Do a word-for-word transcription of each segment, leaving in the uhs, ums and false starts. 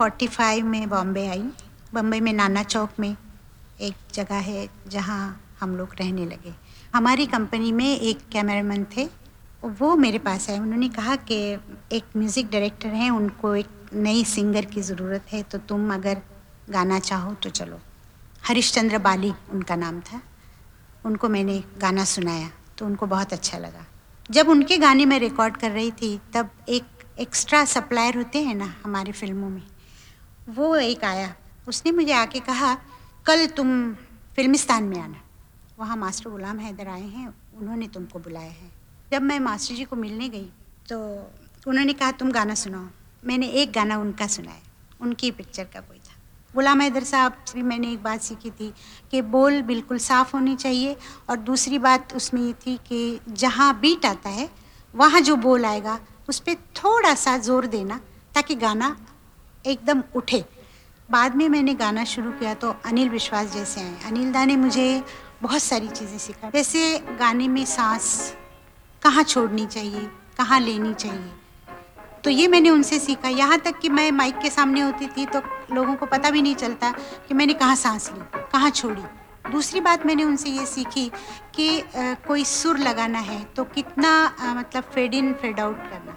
पैंतालीस में बॉम्बे आई। बॉम्बे में नाना चौक में एक जगह है जहाँ हम लोग रहने लगे। हमारी कंपनी में एक कैमरामैन थे, वो मेरे पास आए। उन्होंने कहा कि एक म्यूज़िक डायरेक्टर हैं, उनको एक नई सिंगर की ज़रूरत है, तो तुम अगर गाना चाहो तो चलो। हरीशचंद्र बाली उनका नाम था। उनको मैंने गाना सुनाया तो उनको बहुत अच्छा लगा। जब उनके गाने में रिकॉर्ड कर रही थी तब एक एक्स्ट्रा सप्लायर होते हैं ना हमारी फिल्मों में, वो एक आया। उसने मुझे आके कहा, कल तुम फिल्मिस्तान में आना, वहाँ मास्टर गुलाम हैदर आए हैं, उन्होंने तुमको बुलाया है। जब मैं मास्टर जी को मिलने गई तो उन्होंने कहा तुम गाना सुनाओ। मैंने एक गाना उनका सुनाया, उनकी पिक्चर का कोई था। गुलाम हैदर साहब से मैंने एक बात सीखी थी कि बोल बिल्कुल साफ़ होनी चाहिए, और दूसरी बात उसमें ये थी कि जहाँ बीट आता है वहाँ जो बोल आएगा उस पर थोड़ा सा जोर देना ताकि गाना एकदम उठे। बाद में मैंने गाना शुरू किया तो अनिल विश्वास जैसे आए। अनिल दा ने मुझे बहुत सारी चीज़ें सिखाई, जैसे गाने में सांस कहाँ छोड़नी चाहिए, कहाँ लेनी चाहिए, तो ये मैंने उनसे सीखा। यहाँ तक कि मैं माइक के सामने होती थी तो लोगों को पता भी नहीं चलता कि मैंने कहाँ सांस ली, कहाँ छोड़ी। दूसरी बात मैंने उनसे ये सीखी कि आ, कोई सुर लगाना है तो कितना आ, मतलब फेड इन फेड आउट करना।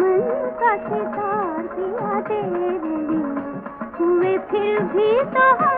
फिर भी तो